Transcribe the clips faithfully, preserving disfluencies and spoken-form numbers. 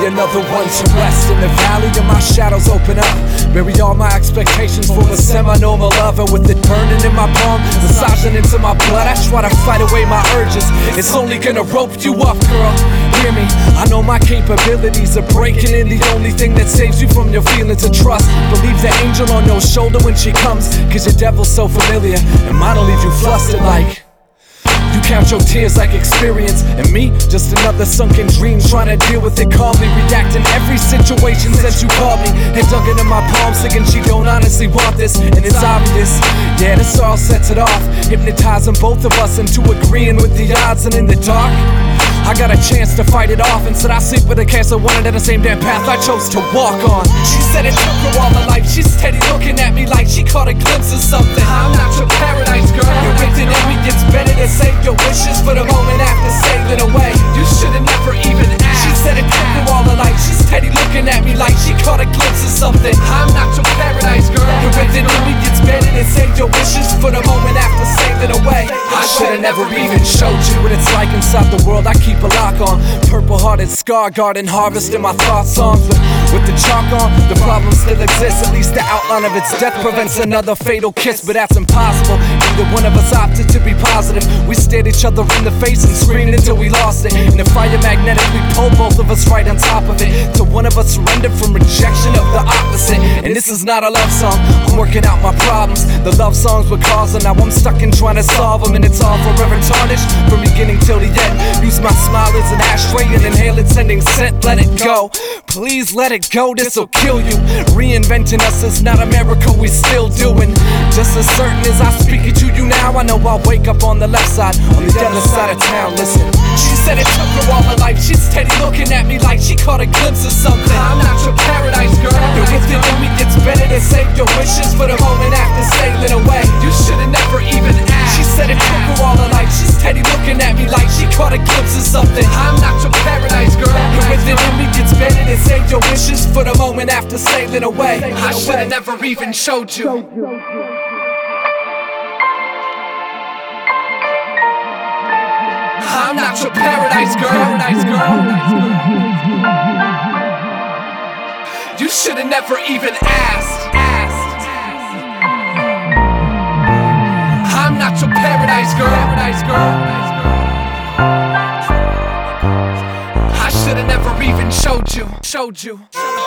another one to rest in the valley of my shadows open up. Bury all my expectations for a semi-normal love, and with it burning in my palm, massaging into my blood, I try to fight away my urges. It's only gonna rope you up, girl. Hear me, I know my capabilities are breaking in. The only thing that saves you from your feelings of trust. Believe the angel on your shoulder when she comes, cause your devil's so familiar, and mine'll leave you flustered like you count your tears like experience, and me, just another sunken dream, trying to deal with it calmly, react in every situation since you called me. Head dug into my palm, thinking she don't honestly want this, and it's obvious. Yeah, this all sets it off, hypnotizing both of us into agreeing with the odds. And in the dark, I got a chance to fight it off. Instead I sleep with a cancer, wanted in the same damn path I chose to walk on. She said it took her all her life, she's steady looking at me like she caught a glimpse of something. I'm not your paradise girl, your written in me gets better than save your wishes for the moment after sailing away. You should've never even asked. She said it took her all her life, she's steady looking at me like she caught a glimpse of something. I'm not your paradise girl, your written in me gets better than save your wishes for the moment after sailing away. I should've never even showed you what it's like inside the world I keep a lock on. Purple hearted scar garden, harvesting my thought songs, but with the chalk on, the problem still exists. At least the outline of its death prevents another fatal kiss, but that's impossible. Neither one of us opted to be positive. We stared each other in the face and screamed until we lost it. In the fire magnetic, we pulled both of us right on top of it, till one of us surrendered from rejection of the opposite. And this is not a love song, I'm working out my problems. The love songs were causing, now I'm stuck in trying to solve them, and it's all forever tarnished from beginning till the end. Use my smile as an ashtray and inhale its ending scent. Let it go, please let it go, this'll kill you. Reinventing us is not a miracle, we still doing. Just as certain as I speak it to you now, I know I'll wake up on the left side, on the other side of town. Listen, she said it took her all her life, she's steady looking at me like she caught a glimpse of something. I'm not your paradise girl, your within in me gets better than save your wishes for the moment after sailing away. You should've never even asked. She said it took her all her life, she's steady looking at me like she caught a glimpse of something. I'm not your paradise girl, your within in me gets better than save your wishes for the moment after sailing away. I should've never even showed you. I'm not your paradise girl, paradise girl. You should've never even asked. asked. I'm not your paradise girl, paradise girl. I should've never even showed you, showed you.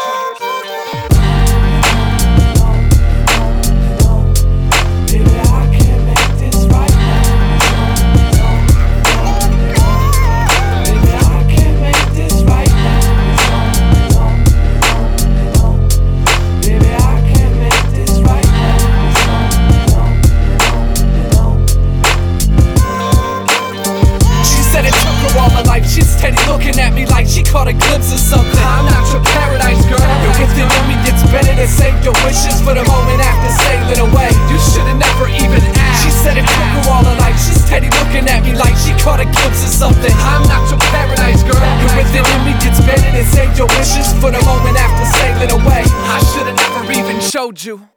She's steady looking at me like she caught a glimpse of something. I'm not your paradise girl, your within in me gets better than save your wishes for the moment after sailing away. You should've never even asked. She said it took her all her life, she's steady looking at me like she caught a glimpse of something. I'm not your paradise girl, your within in me gets better than save your wishes for the moment after sailing away. I should've never even showed you.